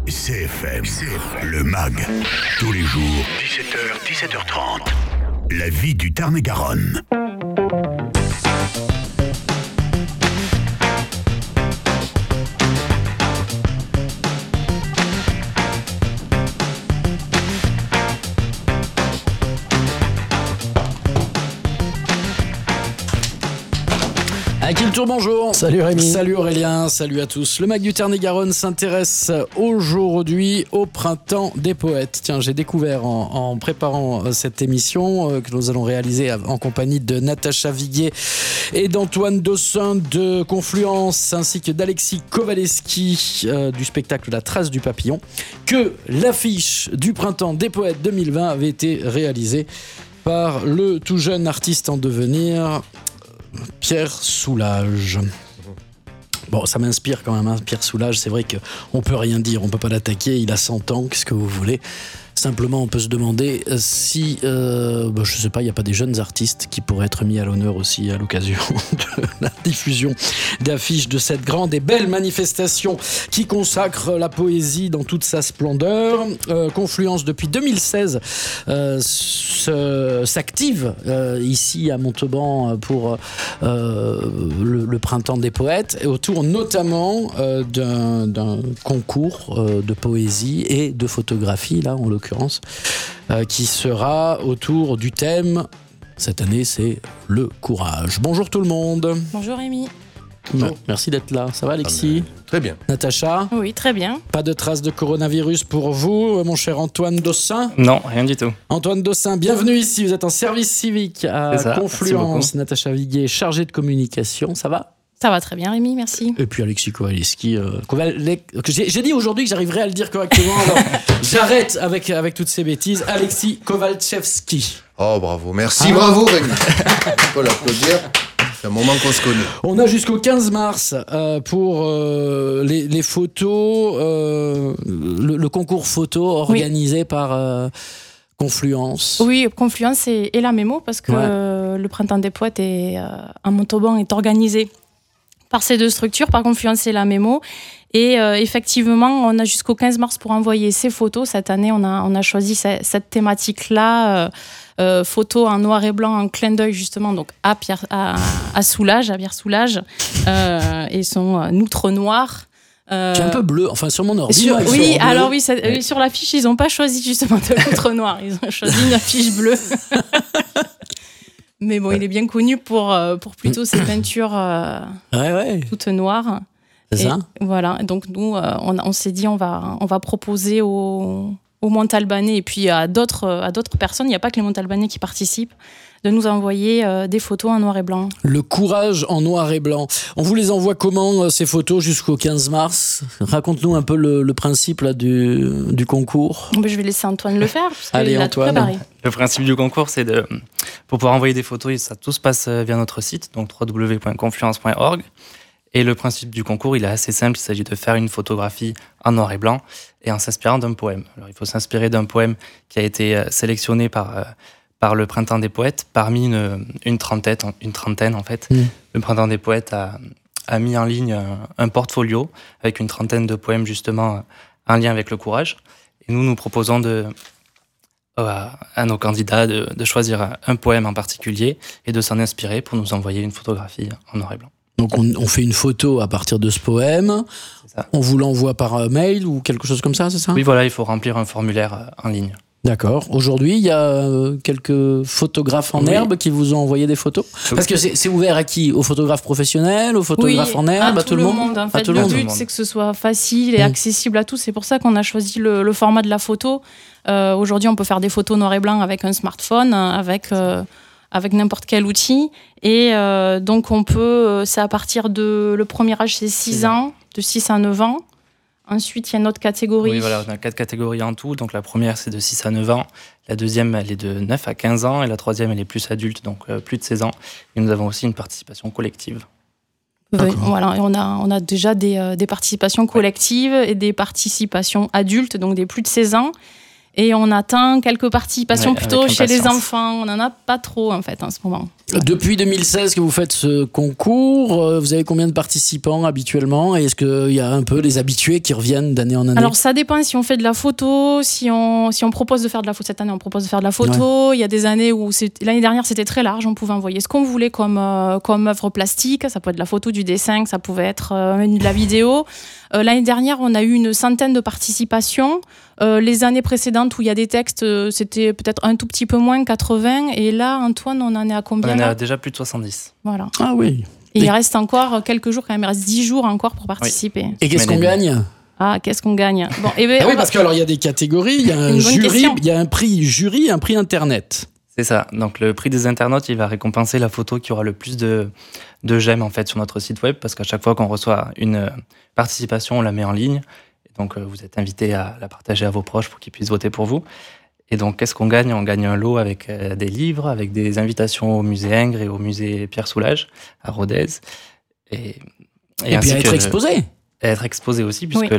CFM, le MAG, tous les jours, 17h, 17h30. La vie du Tarn-et-Garonne. Tour, bonjour. Salut Rémi. Salut Aurélien, salut à tous. Le MAG du Tarn-et-Garonne s'intéresse aujourd'hui au printemps des poètes. Tiens, j'ai découvert en préparant cette émission que nous allons réaliser en compagnie de Natacha Viguier et d'Antoine Dossin de Confluence ainsi que d'Alexis Kowaleski du spectacle La Trace du Papillon, que l'affiche du printemps des poètes 2020 avait été réalisée par le tout jeune artiste en devenir Pierre Soulages. Bon, ça m'inspire quand même, hein. Pierre Soulages, c'est vrai qu'on peut rien dire, on peut pas l'attaquer, il a 100 ans, qu'est-ce que vous voulez ? Simplement, on peut se demander si, je sais pas, il n'y a pas des jeunes artistes qui pourraient être mis à l'honneur aussi à l'occasion de la diffusion d'affiches de cette grande et belle manifestation qui consacre la poésie dans toute sa splendeur. Confluence, depuis 2016, s'active ici à Montauban pour le printemps des poètes, et autour notamment d'un concours de poésie et de photographie, là en l'occurrence, qui sera autour du thème, cette année c'est le courage. Bonjour tout le monde. Bonjour Rémi. Bonjour. Merci d'être là, ça va Alexis ? Très bien. Natacha ? Oui, très bien. Pas de traces de coronavirus pour vous, mon cher Antoine Dossin ? Non, rien du tout. Antoine Dossin, bienvenue ici, vous êtes en service civique à Confluence. Natacha Viguier, chargée de communication, ça va ? Ça va très bien Rémi, merci. Et puis Alexis Kowaleski, j'ai dit aujourd'hui que j'arriverais à le dire correctement, alors j'arrête avec toutes ces bêtises. Alexis Kowalczewski. Oh bravo, merci, bravo Rémi. On peut l'applaudir, c'est un moment qu'on se connaît. On a jusqu'au 15 mars pour les photos, le concours photo organisé par Confluence. Oui, Confluence et la Mémo, parce que le Printemps des Poètes à Montauban est organisé par ces deux structures, par Confluence et la Mémo. Et effectivement, on a jusqu'au 15 mars pour envoyer ces photos. Cette année, on a choisi cette thématique-là, photos en noir et blanc, en clin d'œil justement, donc à Pierre Soulages, et son outre noir. Qui est un peu bleu, enfin sur mon ordi. Sur l'affiche, ils n'ont pas choisi justement de l'outre noir, ils ont choisi une affiche bleue. Mais bon, il est bien connu pour plutôt ses peintures toutes noires. C'est ça. Voilà, donc nous, on s'est dit, on va proposer aux Montalbanais et puis à d'autres personnes, il n'y a pas que les Montalbanais qui participent, de nous envoyer des photos en noir et blanc. Le courage en noir et blanc. On vous les envoie comment, ces photos, jusqu'au 15 mars ? Raconte-nous un peu le principe là, du concours. Je vais laisser Antoine le faire, parce Allez, qu'il a Antoine. tout préparé. Le principe du concours, c'est pour pouvoir envoyer des photos, tout se passe via notre site, donc www.confluence.org. Et le principe du concours, il est assez simple. Il s'agit de faire une photographie en noir et blanc et en s'inspirant d'un poème. Alors, il faut s'inspirer d'un poème qui a été sélectionné par le Printemps des Poètes parmi une trentaine en fait. Le Printemps des Poètes a mis en ligne un portfolio avec une trentaine de poèmes justement en lien avec le courage. Et nous proposons à nos candidats de choisir un poème en particulier et de s'en inspirer pour nous envoyer une photographie en noir et blanc. Donc on fait une photo à partir de ce poème, on vous l'envoie par mail ou quelque chose comme ça, c'est ça ? Oui, voilà, il faut remplir un formulaire en ligne. D'accord. Aujourd'hui, il y a quelques photographes en herbe qui vous ont envoyé des photos. Parce que c'est ouvert à qui ? Aux photographes professionnels, aux photographes en herbe, à tout le monde. En fait, le but, c'est que ce soit facile et accessible à tous. C'est pour ça qu'on a choisi le format de la photo. Aujourd'hui, on peut faire des photos noir et blanc avec un smartphone, avec n'importe quel outil. Et donc, c'est à partir de... Le premier âge, c'est 6 ans, de 6 à 9 ans. Ensuite, il y a une autre catégorie. Oui, voilà, on a 4 catégories en tout. Donc, la première, c'est de 6 à 9 ans. La deuxième, elle est de 9 à 15 ans. Et la troisième, elle est plus adulte, donc plus de 16 ans. Et nous avons aussi une participation collective. Oui, voilà, et on a déjà des participations collectives et des participations adultes, donc des plus de 16 ans. Et on attend quelques participations plutôt chez les impatience. enfants. On n'en a pas trop en fait en ce moment. Depuis 2016 que vous faites ce concours, vous avez combien de participants habituellement? Et est-ce qu'il y a un peu des habitués qui reviennent d'année en année? Alors ça dépend si on fait de la photo, si on propose de faire de la photo. Cette année on propose de faire de la photo. Il y a des années où l'année dernière c'était très large, on pouvait envoyer ce qu'on voulait comme œuvre plastique. Ça pouvait être de la photo, du dessin, ça pouvait être de la vidéo. L'année dernière on a eu une centaine de participations. Les années précédentes où il y a des textes, c'était peut-être un tout petit peu moins, 80. Et là, Antoine, on en est à combien? On en est à déjà plus de 70. Voilà. Ah oui. Et il reste encore quelques jours quand même, il reste 10 jours encore pour participer. Et qu'est-ce qu'on gagne? Ah, qu'est-ce qu'on gagne? Bon, Oui, parce que alors il y a des catégories, il y a un jury, il y a un prix jury, un prix internet. C'est ça. Donc le prix des internautes, il va récompenser la photo qui aura le plus de j'aime en fait sur notre site web, parce qu'à chaque fois qu'on reçoit une participation, on la met en ligne. Et donc vous êtes invité à la partager à vos proches pour qu'ils puissent voter pour vous. Et donc qu'est-ce qu'on gagne? On gagne un lot avec des livres, avec des invitations au musée Ingres et au musée Pierre Soulages à Rodez. Et puis à être exposé. Être exposé aussi, puisque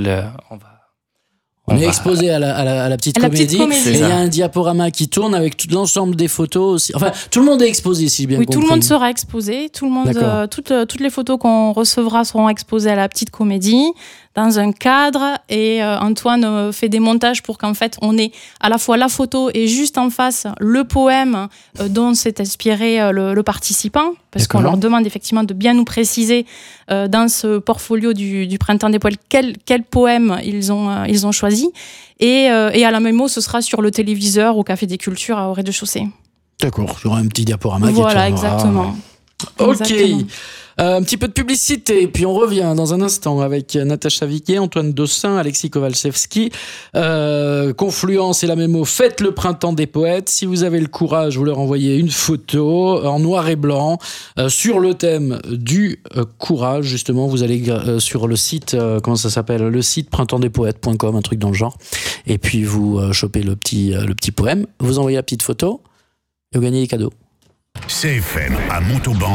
on est exposé à la petite comédie. Et il y a un diaporama qui tourne avec tout l'ensemble des photos aussi. Enfin, tout le monde est exposé, si j'ai bien compris. Oui, tout le monde sera exposé. Tout le monde, toutes les photos qu'on recevra seront exposées à la petite comédie dans un cadre. Et Antoine fait des montages pour qu'en fait, on ait à la fois la photo et juste en face le poème dont s'est inspiré le participant. Parce qu'on leur demande effectivement de bien nous préciser dans ce portfolio du Printemps des Poètes quel poème ils ont choisi. Et à la mémo, ce sera sur le téléviseur au Café des Cultures au rez-de-chaussée. D'accord, il y aura un petit diaporama qui Voilà, tournera. exactement. Ok. Exactement. Un petit peu de publicité, puis on revient dans un instant avec Natacha Viquet, Antoine Dossin, Alexis Kowalczewski. Confluence et la mémo, faites le Printemps des Poètes. Si vous avez le courage, vous leur envoyez une photo en noir et blanc sur le thème du courage. Justement, vous allez sur le site, comment ça s'appelle? Le site printemps-des-poètes.com, un truc dans le genre. Et puis vous chopez le petit poème, vous envoyez la petite photo et vous gagnez des cadeaux. CFM à Montauban.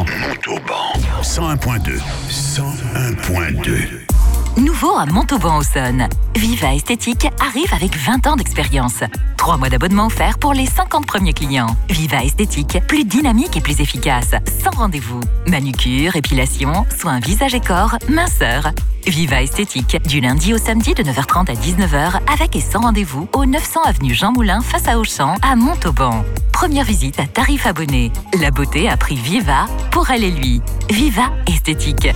101.2. 101.2. Nouveau à Montauban-Auxonne, Viva Esthétique arrive avec 20 ans d'expérience. 3 mois d'abonnement offerts pour les 50 premiers clients. Viva Esthétique, plus dynamique et plus efficace, sans rendez-vous. Manucure, épilation, soins visage et corps, minceur. Viva Esthétique, du lundi au samedi de 9h30 à 19h, avec et sans rendez-vous, au 900 avenue Jean Moulin, face à Auchan, à Montauban. Première visite à tarif abonné. La beauté a pris Viva pour elle et lui. Viva Esthétique.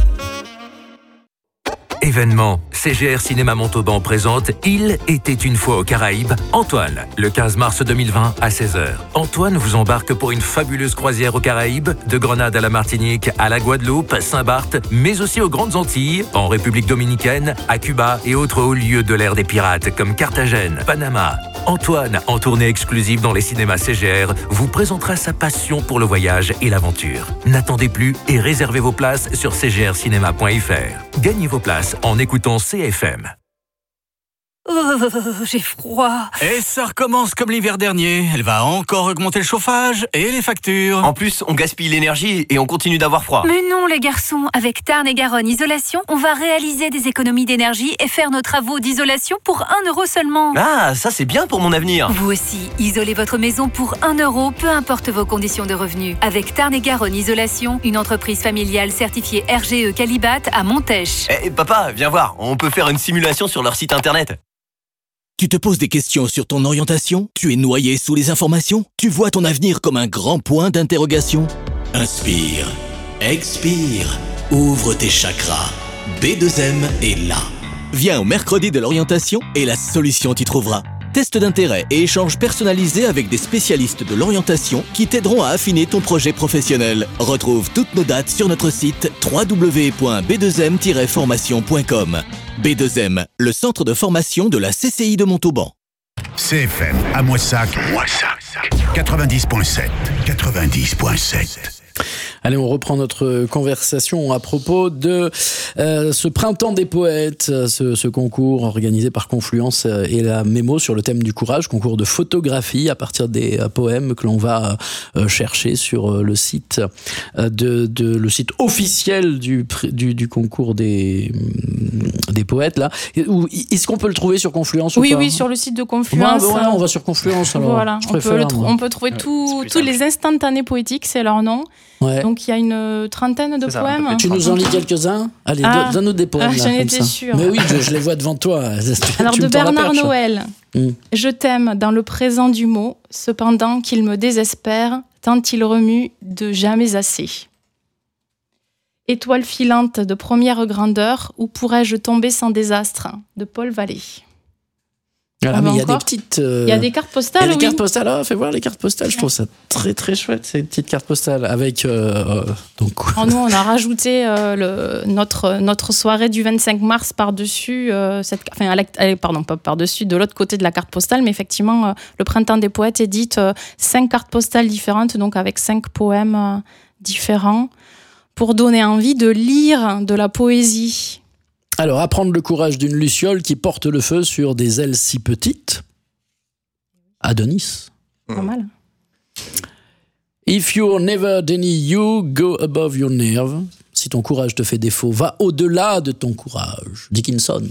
Événement, CGR Cinéma Montauban présente Il était une fois aux Caraïbes, Antoine, le 15 mars 2020 à 16h. Antoine vous embarque pour une fabuleuse croisière aux Caraïbes, de Grenade à la Martinique, à la Guadeloupe, Saint-Barth, mais aussi aux Grandes Antilles, en République Dominicaine, à Cuba et autres hauts lieux de l'ère des pirates comme Carthagène, Panama. Antoine, en tournée exclusive dans les cinémas CGR, vous présentera sa passion pour le voyage et l'aventure. N'attendez plus et réservez vos places sur cgrcinema.fr. Gagnez vos places en écoutant CFM. J'ai froid. Et ça recommence comme l'hiver dernier. Elle va encore augmenter le chauffage et les factures. En plus, on gaspille l'énergie et on continue d'avoir froid. Mais non, les garçons, avec Tarn-et-Garonne Isolation, on va réaliser des économies d'énergie et faire nos travaux d'isolation pour 1 euro seulement. Ah, ça c'est bien pour mon avenir. Vous aussi, isolez votre maison pour 1 euro, peu importe vos conditions de revenus. Avec Tarn-et-Garonne Isolation, une entreprise familiale certifiée RGE Calibat à Montèche. Eh, papa, viens voir, on peut faire une simulation sur leur site internet. Tu te poses des questions sur ton orientation? Tu es noyé sous les informations? Tu vois ton avenir comme un grand point d'interrogation? Inspire, expire, ouvre tes chakras. B2M est là. Viens au mercredi de l'orientation et la solution t'y trouvera. Test d'intérêt et échanges personnalisés avec des spécialistes de l'orientation qui t'aideront à affiner ton projet professionnel. Retrouve toutes nos dates sur notre site www.b2m-formation.com. B2M, le centre de formation de la CCI de Montauban. CFM à Moissac. 90.7. 90.7. Allez, on reprend notre conversation à propos de ce printemps des poètes, ce concours organisé par Confluence et la Mémo sur le thème du courage, concours de photographie à partir des poèmes que l'on va chercher sur le site le site officiel du concours des poètes là. Est-ce qu'on peut le trouver sur Confluence ou pas ? Oui, sur le site de Confluence. On va sur Confluence alors. Voilà, on peut trouver tous les instantanés poétiques, c'est leur nom. Ouais. Donc il y a une trentaine de poèmes. Tu nous en lis quelques-uns ? Allez, donne-nous des poèmes. J'en étais sûre. Mais oui, je les vois devant toi. Alors de Bernard Noël. Je t'aime dans le présent du mot, cependant qu'il me désespère, tant il remue de jamais assez. Étoile filante de première grandeur, où pourrais-je tomber sans désastre, de Paul Vallée. Voilà, mais il y a des petites. Il y a des cartes postales. Il y a des cartes postales. Ah, fais voir les cartes postales. Je trouve ça très très chouette, ces petites cartes postales avec. Donc. Alors nous, on a rajouté notre soirée du 25 mars par-dessus pas par-dessus, de l'autre côté de la carte postale, mais effectivement, le Printemps des poètes édite 5 cartes postales différentes, donc avec 5 poèmes différents, pour donner envie de lire de la poésie. Alors, apprendre le courage d'une luciole qui porte le feu sur des ailes si petites. Adonis. Pas mal. If you're never Denny, you go above your nerve. Si ton courage te fait défaut, va au-delà de ton courage. Dickinson.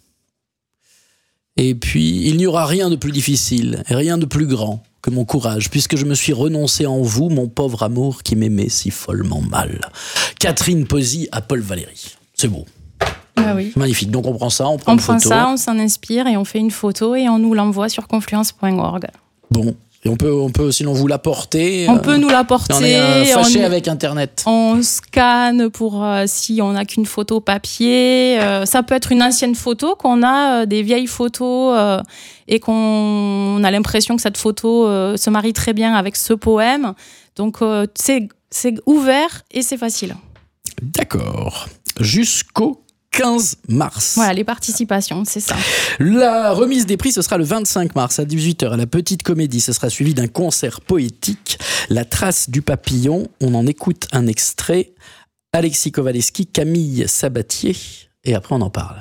Et puis, il n'y aura rien de plus difficile et rien de plus grand que mon courage, puisque je me suis renoncé en vous, mon pauvre amour qui m'aimait si follement mal. Catherine Posy à Paul Valéry. C'est beau. Ah oui. Magnifique. Donc on prend ça, on prend on une prend photo. ça, on s'en inspire et on fait une photo et on nous l'envoie sur confluence.org. Bon. Et on peut sinon vous l'apporter. On peut nous l'apporter. On est fâché avec Internet. On scanne pour si on n'a qu'une photo papier. Ça peut être une ancienne photo qu'on a, des vieilles photos et qu'on a l'impression que cette photo se marie très bien avec ce poème. Donc c'est ouvert et c'est facile. D'accord. Jusqu'au 15 mars. Voilà, les participations, c'est ça. La remise des prix, ce sera le 25 mars à 18h à la Petite Comédie. Ce sera suivi d'un concert poétique, La Trace du Papillon. On en écoute un extrait. Alexis Kowaleski, Camille Sabatier. Et après, on en parle.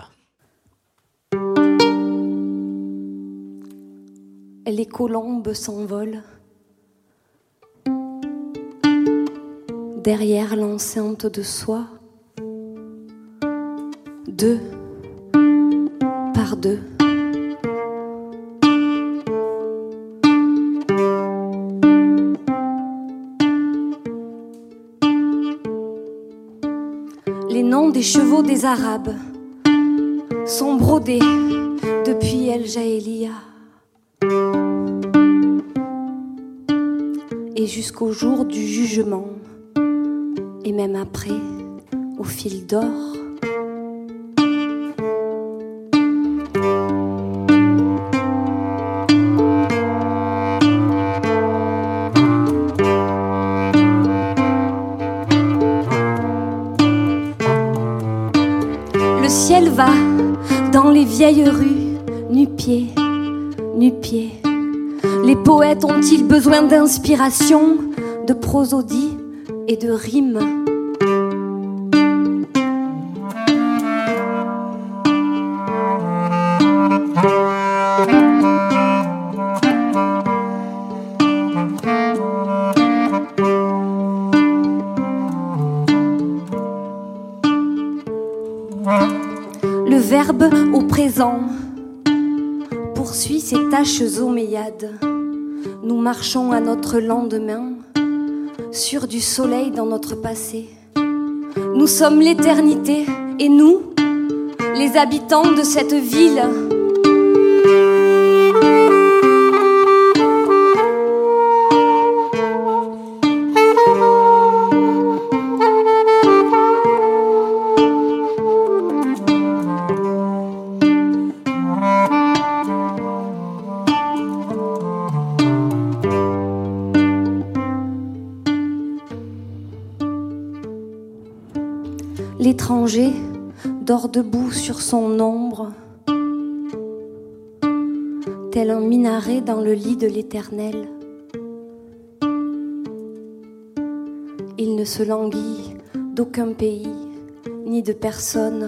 Les colombes s'envolent derrière l'enceinte de soie. 2 par 2. Les noms des chevaux des Arabes sont brodés depuis El Jaélia et jusqu'au jour du jugement, et même après, au fil d'or. Le ciel va dans les vieilles rues, nu-pieds, nu-pieds. Les poètes ont-ils besoin d'inspiration, de prosodie et de rimes? Le verbe au présent poursuit ses tâches oméades. Nous marchons à notre lendemain, sur du soleil dans notre passé. Nous sommes l'éternité et nous, les habitants de cette ville. L'étranger dort debout sur son ombre, tel un minaret dans le lit de l'Éternel. Il ne ne se languit d'aucun pays ni de personne.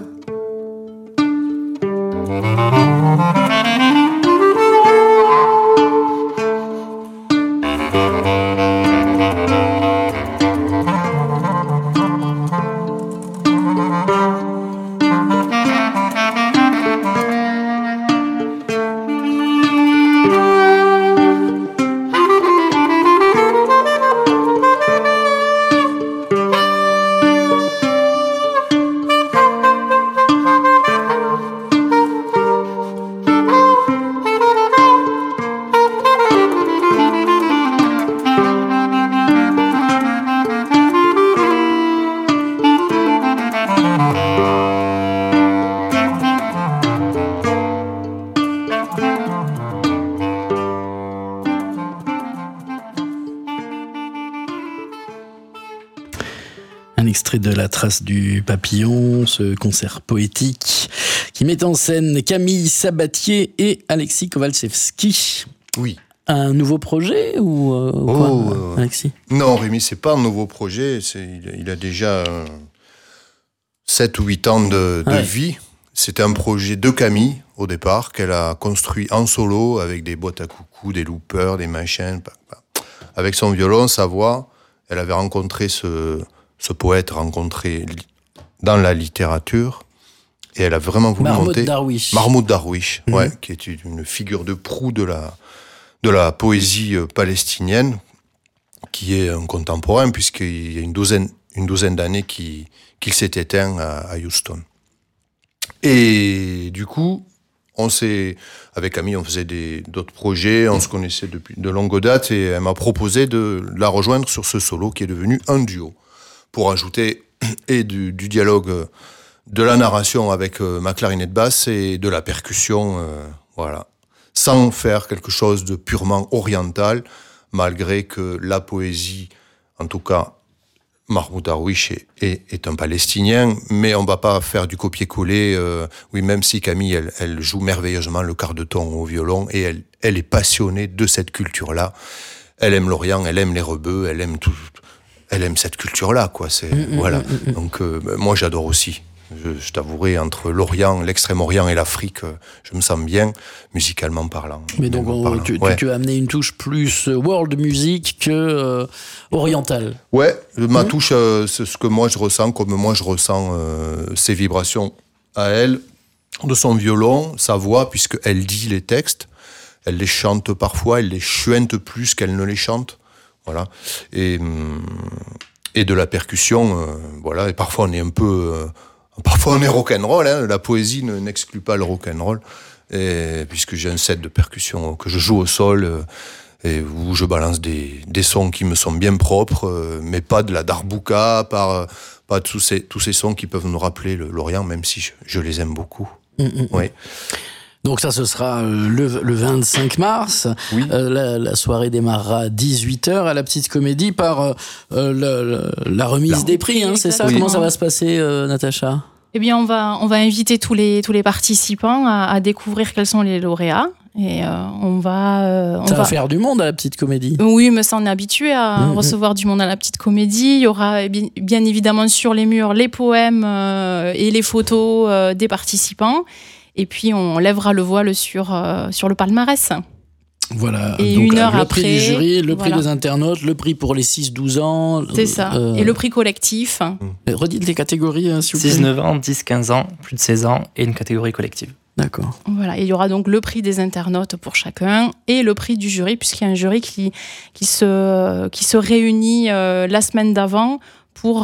Extrait de La Trace du Papillon, ce concert poétique qui met en scène Camille Sabatier et Alexis Kowalczewski. Oui. Un nouveau projet ou quoi, Alexis ? Non, Rémi, c'est pas un nouveau projet. Il a déjà 7 ou 8 ans de vie. C'était un projet de Camille, au départ, qu'elle a construit en solo, avec des boîtes à coucou, des loopers, des machines. Avec son violon, sa voix, elle avait rencontré ce poète rencontré dans la littérature, et elle a vraiment voulu monter... Mahmoud Darwish, qui est une figure de proue de la poésie palestinienne, qui est un contemporain, puisqu'il y a une douzaine d'années qu'il s'est éteint à Houston. Et du coup, avec Camille, on faisait d'autres projets, on se connaissait depuis de longue date, et elle m'a proposé de la rejoindre sur ce solo, qui est devenu un duo, pour ajouter du dialogue, de la narration avec ma clarinette basse et de la percussion, sans faire quelque chose de purement oriental, malgré que la poésie, en tout cas, Mahmoud Darwish est un Palestinien, mais on va pas faire du copier-coller, même si Camille, elle joue merveilleusement le quart de ton au violon, et elle est passionnée de cette culture-là. Elle aime l'Orient, elle aime les rebeux, elle aime tout. Elle aime cette culture-là, quoi. Donc, moi, j'adore aussi. Je t'avouerai, entre l'Orient, l'Extrême-Orient et l'Afrique, je me sens bien, musicalement parlant. Mais donc, tu as amené une touche plus world music que orientale. Ouais, ma touche, c'est ce que moi je ressens, comme moi je ressens ses vibrations à elle, de son violon, sa voix, puisqu'elle dit les textes, elle les chante parfois, elle les chuinte plus qu'elle ne les chante. Voilà. Et de la percussion, et parfois on est un peu... parfois on est rock'n'roll, la poésie n'exclut pas le rock'n'roll, puisque j'ai un set de percussion que je joue au sol, et où je balance des sons qui me sont bien propres, mais pas de la darbouka, pas tous ces sons qui peuvent nous rappeler l'Orient, même si je les aime beaucoup. Oui. Donc ça, ce sera le 25 mars. Oui. La soirée démarrera à 18h à la Petite Comédie par la remise des prix. C'est ça ? Oui. Comment ça va se passer, Natacha ? Eh bien, on va inviter tous les participants à découvrir quels sont les lauréats. Et on va faire du monde à la Petite Comédie. Oui, mais ça, on est habitué à recevoir du monde à la Petite Comédie. Il y aura bien évidemment sur les murs les poèmes et les photos des participants. Et puis, on lèvera le voile sur le palmarès. Voilà. Et donc, une heure le après, prix du jury, le prix des internautes, le prix pour les 6-12 ans. C'est ça. Et le prix collectif. Redites les catégories, s'il vous plaît. 6-9 ans, 10-15 ans, plus de 16 ans et une catégorie collective. D'accord. Voilà. Et il y aura donc le prix des internautes pour chacun et le prix du jury, puisqu'il y a un jury qui se réunit la semaine d'avant pour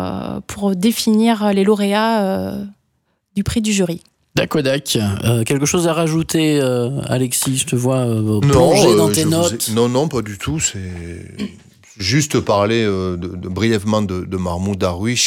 définir les lauréats du prix du jury. Dakodak, quelque chose à rajouter, Alexis? Je te vois plonger dans tes notes. Non, pas du tout. C'est juste parler brièvement de Mahmoud Darwish,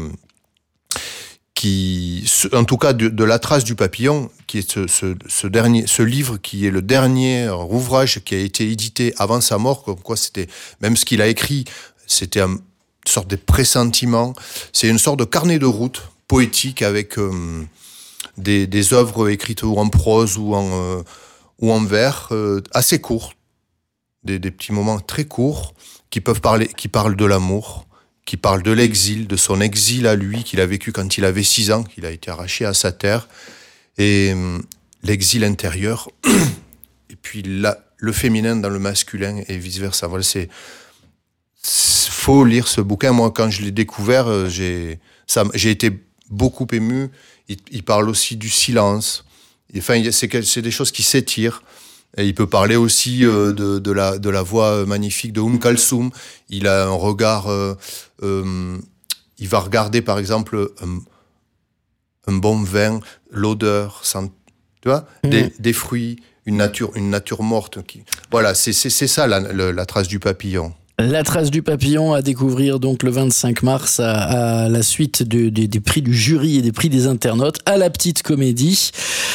en tout cas de La Trace du Papillon, qui est ce livre qui est le dernier ouvrage qui a été édité avant sa mort, comme quoi c'était, même ce qu'il a écrit, c'était une sorte de pressentiment. C'est une sorte de carnet de route poétique avec des œuvres écrites ou en prose ou en vers, assez courts, des petits moments très courts qui parlent de l'amour, qui parle de l'exil, de son exil à lui, qu'il a vécu quand il avait 6 ans, qu'il a été arraché à sa terre, et l'exil intérieur, et puis le féminin dans le masculin, et vice-versa. Voilà, faut lire ce bouquin. Moi, quand je l'ai découvert, j'ai été beaucoup ému. Il parle aussi du silence. Enfin, c'est des choses qui s'étirent. Et il peut parler aussi de la voix magnifique de Kalsoum. Il a un regard... il va regarder, par exemple, un bon vin, l'odeur, tu vois, des fruits, une nature morte. Voilà, c'est ça la trace du papillon. La trace du papillon à découvrir donc le 25 mars à la suite des prix du jury et des prix des internautes à la Petite Comédie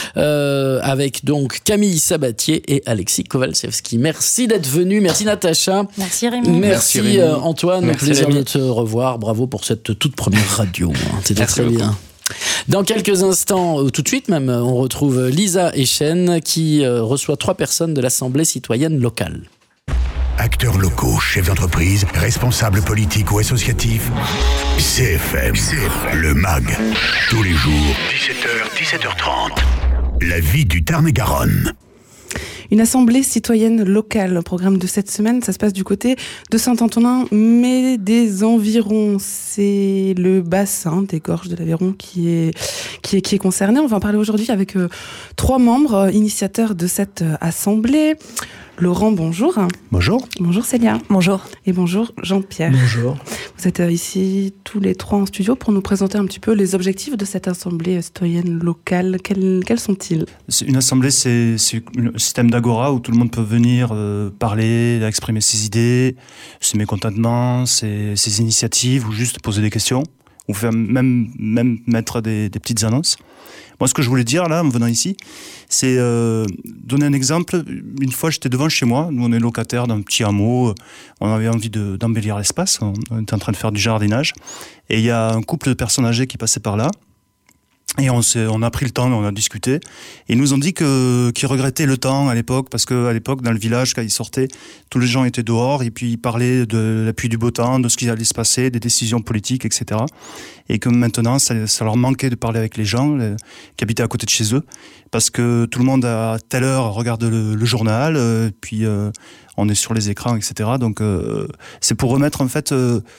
avec donc Camille Sabatier et Alexis Kowalczewski. Merci d'être venu, merci Natacha. Merci Rémi. Merci Antoine, merci plaisir Rémi. de te revoir. Bravo pour cette toute première radio. C'était très beaucoup. bien. Dans quelques instants, tout de suite même, on retrouve Lisa Echen qui reçoit 3 personnes de l'Assemblée citoyenne locale. Acteurs locaux, chefs d'entreprise, responsables politiques ou associatifs. CFM, le MAG. Tous les jours, 17h, 17h30. La vie du Tarn-et-Garonne. Une assemblée citoyenne locale. Le programme de cette semaine, ça se passe du côté de Saint-Antonin, mais des environs. C'est le bassin des gorges de l'Aveyron qui est concerné. On va en parler aujourd'hui avec 3 membres initiateurs de cette assemblée. Laurent, bonjour. Bonjour. Bonjour Célia. Bonjour. Et bonjour Jean-Pierre. Bonjour. Vous êtes ici tous les 3 en studio pour nous présenter un petit peu les objectifs de cette assemblée citoyenne locale. Quels sont-ils ? Une assemblée, c'est un système d'agora où tout le monde peut venir parler, exprimer ses idées, ses mécontentements, ses initiatives, ou juste poser des questions, ou faire même mettre des petites annonces. Moi, ce que je voulais dire, là, en venant ici, c'est donner un exemple. Une fois, j'étais devant chez moi. Nous, on est locataires d'un petit hameau. On avait envie d'embellir l'espace. On était en train de faire du jardinage. Et il y a un couple de personnes âgées qui passaient par là. Et on a pris le temps, on a discuté. Et ils nous ont dit qu'ils regrettaient le temps à l'époque, parce qu'à l'époque, dans le village, quand ils sortaient, tous les gens étaient dehors, et puis ils parlaient de la pluie du beau temps, de ce qui allait se passer, des décisions politiques, etc. Et que maintenant, ça leur manquait de parler avec les gens qui habitaient à côté de chez eux, parce que tout le monde, à telle heure, regarde le journal, puis on est sur les écrans, etc. Donc, c'est pour remettre, en fait,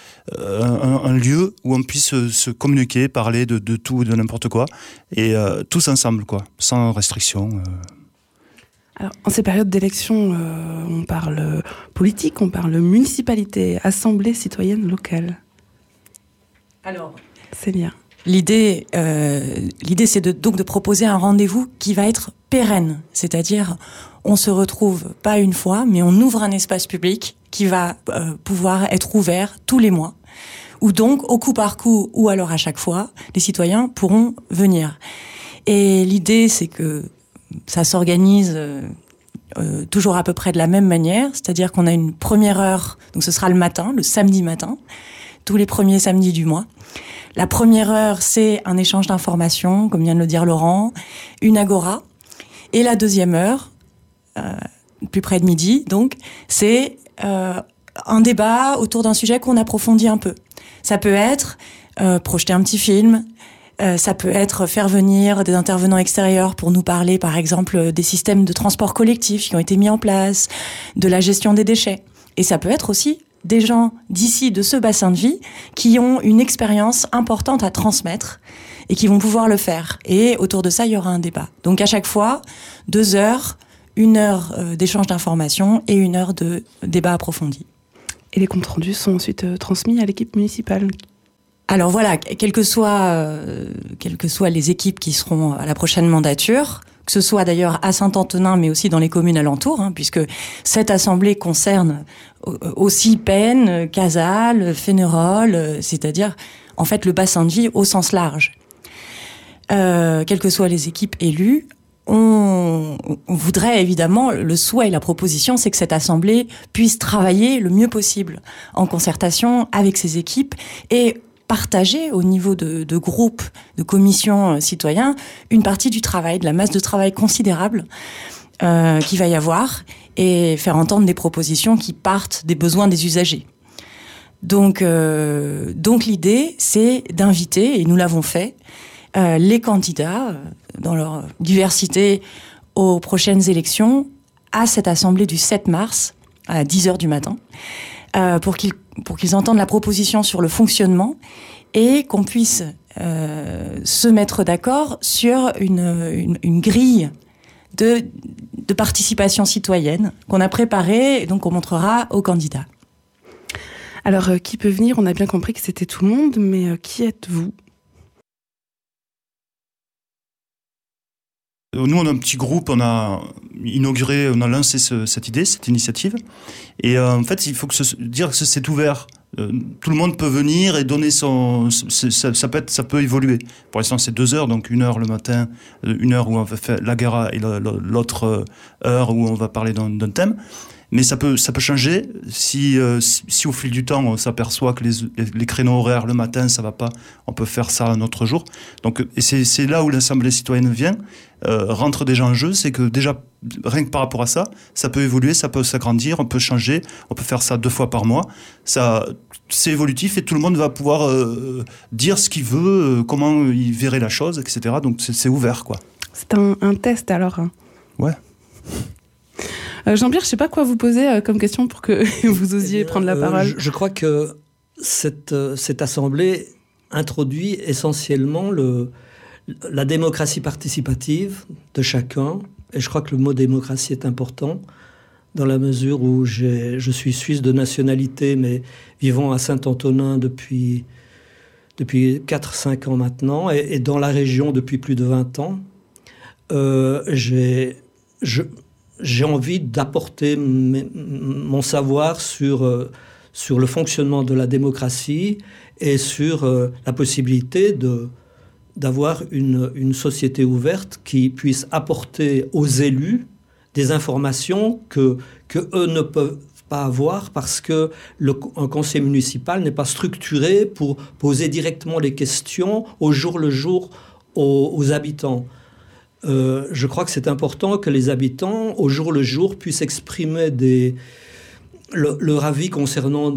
un lieu où on puisse se communiquer, parler de tout et de n'importe quoi, et tous ensemble, quoi, sans restriction. Alors, en ces périodes d'élection, on parle politique, on parle municipalité, assemblée citoyenne locale. Alors, Célia. L'idée, c'est de proposer un rendez-vous qui va être pérenne, c'est-à-dire on se retrouve pas une fois, mais on ouvre un espace public qui va pouvoir être ouvert tous les mois, où donc au coup par coup ou alors à chaque fois, les citoyens pourront venir. Et l'idée, c'est que ça s'organise toujours à peu près de la même manière, c'est-à-dire qu'on a une première heure, donc ce sera le matin, le samedi matin, tous les premiers samedis du mois. La première heure, c'est un échange d'informations, comme vient de le dire Laurent, une agora. Et la deuxième heure, plus près de midi, donc, c'est un débat autour d'un sujet qu'on approfondit un peu. Ça peut être projeter un petit film, ça peut être faire venir des intervenants extérieurs pour nous parler, par exemple, des systèmes de transport collectif qui ont été mis en place, de la gestion des déchets. Et ça peut être aussi des gens d'ici, de ce bassin de vie, qui ont une expérience importante à transmettre et qui vont pouvoir le faire. Et autour de ça, il y aura un débat. Donc à chaque fois, 2 heures, 1 heure d'échange d'informations et 1 heure de débat approfondi. Et les comptes rendus sont ensuite transmis à l'équipe municipale. Alors voilà, quelles que soient les équipes qui seront à la prochaine mandature, que ce soit d'ailleurs à Saint-Antonin, mais aussi dans les communes alentours, puisque cette assemblée concerne aussi Pennes, Casals, Fénérolles, c'est-à-dire en fait le bassin de vie au sens large. Quelles que soient les équipes élues, on voudrait évidemment, le souhait et la proposition, c'est que cette assemblée puisse travailler le mieux possible en concertation avec ses équipes et partager au niveau de groupes, de commissions citoyens, une partie du travail, de la masse de travail considérable qu'il va y avoir, et faire entendre des propositions qui partent des besoins des usagers. Donc l'idée, c'est d'inviter, et nous l'avons fait, les candidats, dans leur diversité, aux prochaines élections, à cette assemblée du 7 mars, à 10h du matin, pour qu'ils entendent la proposition sur le fonctionnement et qu'on puisse se mettre d'accord sur une grille de participation citoyenne qu'on a préparée et donc qu'on montrera aux candidats. Alors, qui peut venir ? On a bien compris que c'était tout le monde, mais qui êtes-vous ? Nous, on a un petit groupe, on a lancé cette idée, cette initiative. Et en fait, il faut dire que c'est ouvert. Tout le monde peut venir et donner ça peut évoluer. Pour l'instant, c'est 2 heures, donc 1 heure le matin, 1 heure où on va faire la guerra et l'autre heure où on va parler d'un thème. Mais ça peut changer si au fil du temps on s'aperçoit que les créneaux horaires le matin ça va pas, on peut faire ça un autre jour. Donc et c'est là où l'Assemblée citoyenne vient, rentre déjà en jeu, c'est que déjà rien que par rapport à ça peut évoluer, ça peut s'agrandir, on peut changer, on peut faire ça 2 fois par mois. Ça c'est évolutif et tout le monde va pouvoir dire ce qu'il veut, comment il verrait la chose, etc. Donc c'est ouvert quoi. C'est un test alors. Ouais. Jean-Pierre, je ne sais pas quoi vous poser comme question pour que vous osiez prendre la parole. Je crois que cette assemblée introduit essentiellement la démocratie participative de chacun. Et je crois que le mot démocratie est important dans la mesure où je suis suisse de nationalité, mais vivant à Saint-Antonin depuis 4-5 ans maintenant, et dans la région depuis plus de 20 ans. J'ai envie d'apporter mon savoir sur le fonctionnement de la démocratie et sur la possibilité d'avoir une société ouverte qui puisse apporter aux élus des informations que eux ne peuvent pas avoir parce que un conseil municipal n'est pas structuré pour poser directement les questions au jour le jour aux habitants. Je crois que c'est important que les habitants, au jour le jour, puissent exprimer leur avis concernant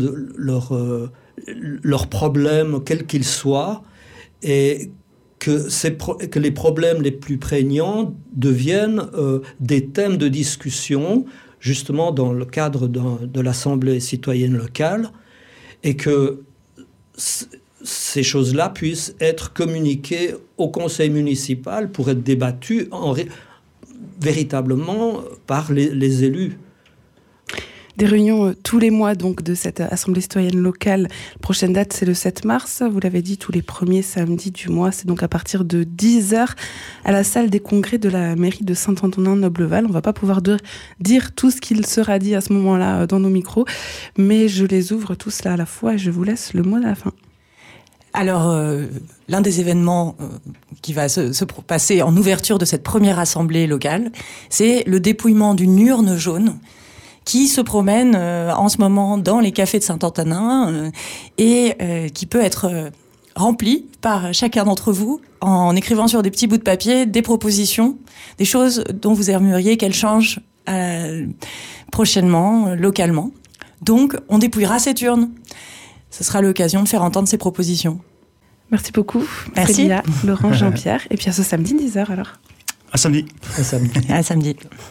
leurs problèmes, quels qu'ils soient, et que les problèmes les plus prégnants deviennent des thèmes de discussion, justement dans le cadre de l'Assemblée citoyenne locale, et que ces choses-là puissent être communiquées au conseil municipal pour être débattues véritablement par les élus. Des réunions tous les mois donc de cette assemblée citoyenne locale. La prochaine date, c'est le 7 mars. Vous l'avez dit, tous les premiers samedis du mois. C'est donc à partir de 10h à la salle des congrès de la mairie de Saint-Antonin-Nobleval. On ne va pas pouvoir dire tout ce qu'il sera dit à ce moment-là dans nos micros, mais je les ouvre tous là à la fois et je vous laisse le mot de la fin. Alors, l'un des événements qui va se passer en ouverture de cette première assemblée locale, c'est le dépouillement d'une urne jaune qui se promène en ce moment dans les cafés de Saint-Antonin et qui peut être remplie par chacun d'entre vous en écrivant sur des petits bouts de papier des propositions, des choses dont vous aimeriez qu'elles changent prochainement, localement. Donc, on dépouillera cette urne. Ce sera l'occasion de faire entendre ces propositions. Merci beaucoup. Merci. Célia, Laurent, Jean-Pierre. Et puis à ce samedi 10h alors. À samedi. À samedi.